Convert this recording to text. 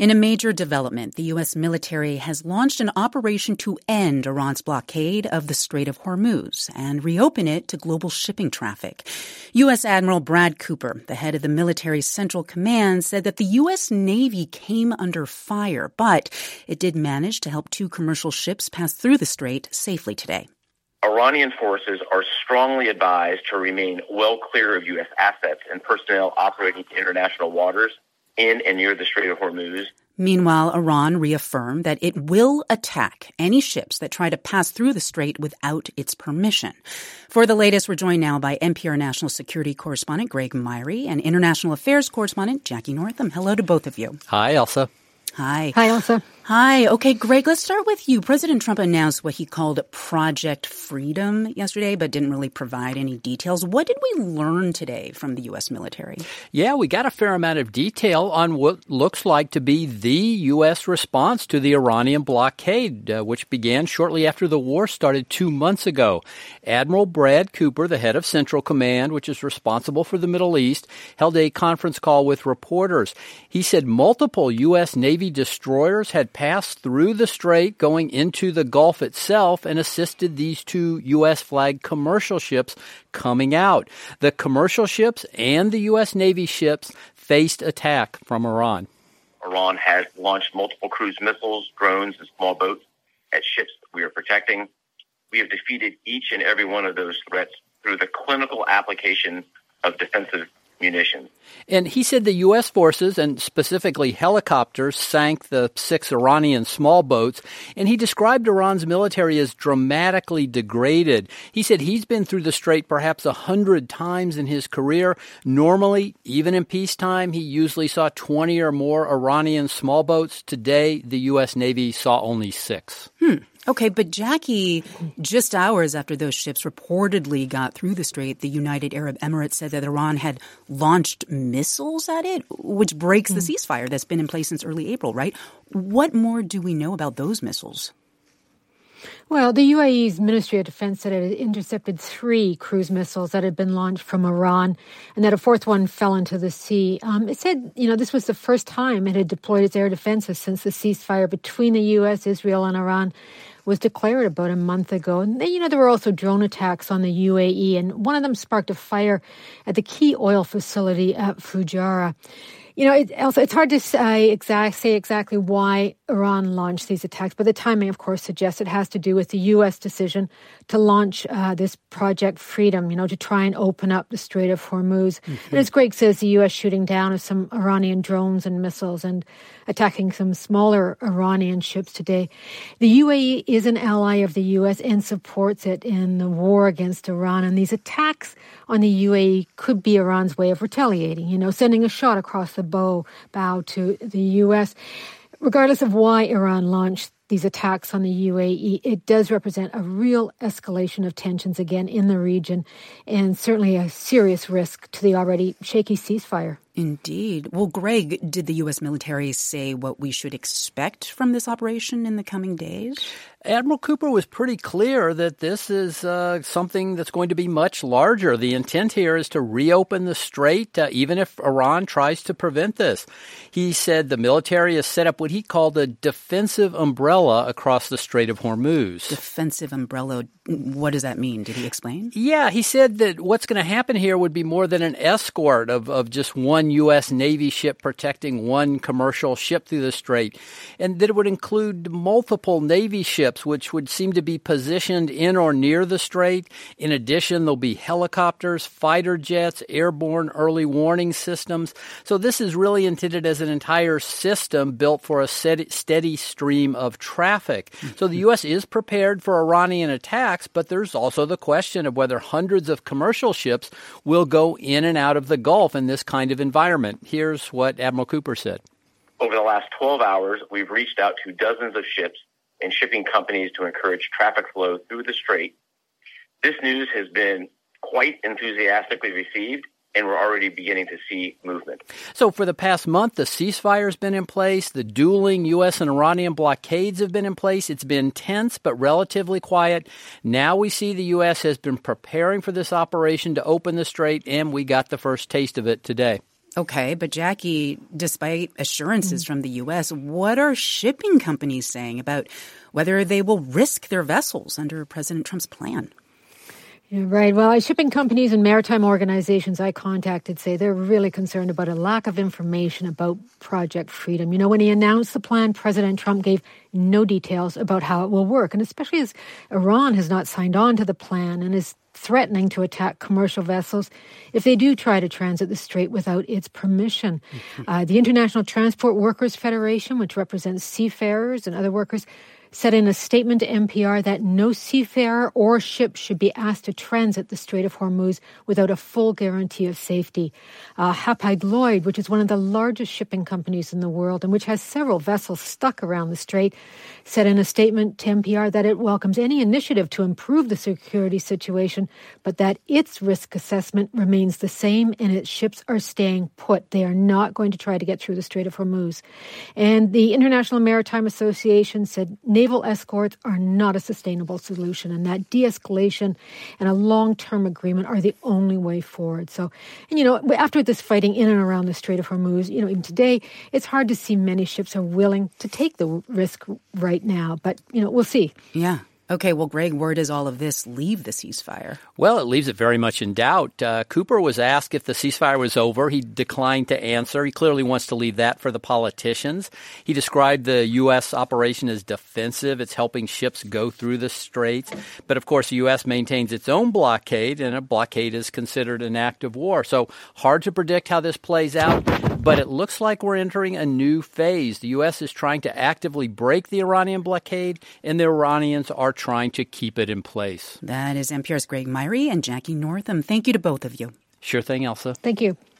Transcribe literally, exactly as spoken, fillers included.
In a major development, the U S military has launched an operation to end Iran's blockade of the Strait of Hormuz and reopen it to global shipping traffic. U S Admiral Brad Cooper, the head of the military's Central Command, said that the U S Navy came under fire, but it did manage to help two commercial ships pass through the strait safely today. Iranian forces are strongly advised to remain well clear of U S assets and personnel operating in international waters in and near the Strait of Hormuz. Meanwhile, Iran reaffirmed that it will attack any ships that try to pass through the strait without its permission. For the latest, we're joined now by N P R national security correspondent Greg Myrie and international affairs correspondent Jackie Northam. Hello to both of you. Hi, Elsa. Hi. Hi, Elsa. Hi. Okay, Greg, let's start with you. President Trump announced what he called Project Freedom yesterday, but didn't really provide any details. What did we learn today from the U S military? Yeah, we got a fair amount of detail on what looks like to be the U S response to the Iranian blockade, uh, which began shortly after the war started two months ago. Admiral Brad Cooper, the head of Central Command, which is responsible for the Middle East, held a conference call with reporters. He said multiple U S Navy destroyers had passed through the strait going into the Gulf itself and assisted these two U S-flagged commercial ships coming out. The commercial ships and the U S Navy ships faced attack from Iran. Iran has launched multiple cruise missiles, drones, and small boats at ships that we are protecting. We have defeated each and every one of those threats through the clinical application of defensive munitions. And he said the U S forces, and specifically helicopters, sank the six Iranian small boats, and he described Iran's military as dramatically degraded. He said he's been through the strait perhaps a hundred times in his career. Normally, even in peacetime, he usually saw twenty or more Iranian small boats. Today, the U S Navy saw only six. Hmm. Okay, but Jackie, just hours after those ships reportedly got through the strait, the United Arab Emirates said that Iran had launched missiles at it, which breaks the ceasefire that's been in place since early April, right? What more do we know about those missiles? Well, the U A E's Ministry of Defense said it had intercepted three cruise missiles that had been launched from Iran and that a fourth one fell into the sea. Um, it said, you know, this was the first time it had deployed its air defenses since the ceasefire between the U S, Israel, and Iran was declared about a month ago. And, you know, there were also drone attacks on the U A E, and one of them sparked a fire at the key oil facility at Fujairah. You know, it, also, it's hard to say, exact, say exactly why Iran launched these attacks, but the timing, of course, suggests it has to do with the U S decision to launch uh, this Project Freedom, you know, to try and open up the Strait of Hormuz. Mm-hmm. And as Greg says, the U S shooting down of some Iranian drones and missiles and attacking some smaller Iranian ships today. The U A E is an ally of the U S and supports it in the war against Iran. And these attacks on the U A E could be Iran's way of retaliating, you know, sending a shot across the bow, bow to the U S. Regardless of why Iran launched these attacks on the U A E, it does represent a real escalation of tensions again in the region and certainly a serious risk to the already shaky ceasefire. Indeed. Well, Greg, did the U S military say what we should expect from this operation in the coming days? Admiral Cooper was pretty clear that this is uh, something that's going to be much larger. The intent here is to reopen the strait, uh, even if Iran tries to prevent this. He said the military has set up what he called a defensive umbrella across the Strait of Hormuz. Defensive umbrella. What does that mean? Did he explain? Yeah, he said that what's going to happen here would be more than an escort of, of just one U S Navy ship protecting one commercial ship through the strait, and that it would include multiple Navy ships which would seem to be positioned in or near the strait. In addition, there'll be helicopters, fighter jets, airborne early warning systems. So this is really intended as an entire system built for a steady stream of traffic. Mm-hmm. So the U S is prepared for Iranian attacks, but there's also the question of whether hundreds of commercial ships will go in and out of the Gulf in this kind of environment. Here's what Admiral Cooper said. Over the last twelve hours, we've reached out to dozens of ships and shipping companies to encourage traffic flow through the strait. This news has been quite enthusiastically received, and we're already beginning to see movement. So for the past month, the ceasefire has been in place. The dueling U S and Iranian blockades have been in place. It's been tense but relatively quiet. Now we see the U S has been preparing for this operation to open the strait, and we got the first taste of it today. Okay, but Jackie, despite assurances mm. from the U S, what are shipping companies saying about whether they will risk their vessels under President Trump's plan? Yeah, right. Well, shipping companies and maritime organizations I contacted say they're really concerned about a lack of information about Project Freedom. You know, when he announced the plan, President Trump gave no details about how it will work, and especially as Iran has not signed on to the plan and is threatening to attack commercial vessels if they do try to transit the strait without its permission. Mm-hmm. Uh, the International Transport Workers Federation, which represents seafarers and other workers, said in a statement to N P R that no seafarer or ship should be asked to transit the Strait of Hormuz without a full guarantee of safety. Uh, Hapag-Lloyd, which is one of the largest shipping companies in the world and which has several vessels stuck around the strait, said in a statement to N P R that it welcomes any initiative to improve the security situation, but that its risk assessment remains the same and its ships are staying put. They are not going to try to get through the Strait of Hormuz. And the International Maritime Association said naval escorts are not a sustainable solution and that de-escalation and a long-term agreement are the only way forward. So, and you know, after this fighting in and around the Strait of Hormuz, you know, even today, it's hard to see many ships are willing to take the risk right now. But, you know, we'll see. Yeah. Okay, well, Greg, where does all of this leave the ceasefire? Well, it leaves it very much in doubt. Uh, Cooper was asked if the ceasefire was over. He declined to answer. He clearly wants to leave that for the politicians. He described the U S operation as defensive. It's helping ships go through the straits. But, of course, the U S maintains its own blockade, and a blockade is considered an act of war. So hard to predict how this plays out. But it looks like we're entering a new phase. The U S is trying to actively break the Iranian blockade, and the Iranians are trying to keep it in place. That is N P R's Greg Myrie and Jackie Northam. Thank you to both of you. Sure thing, Elsa. Thank you.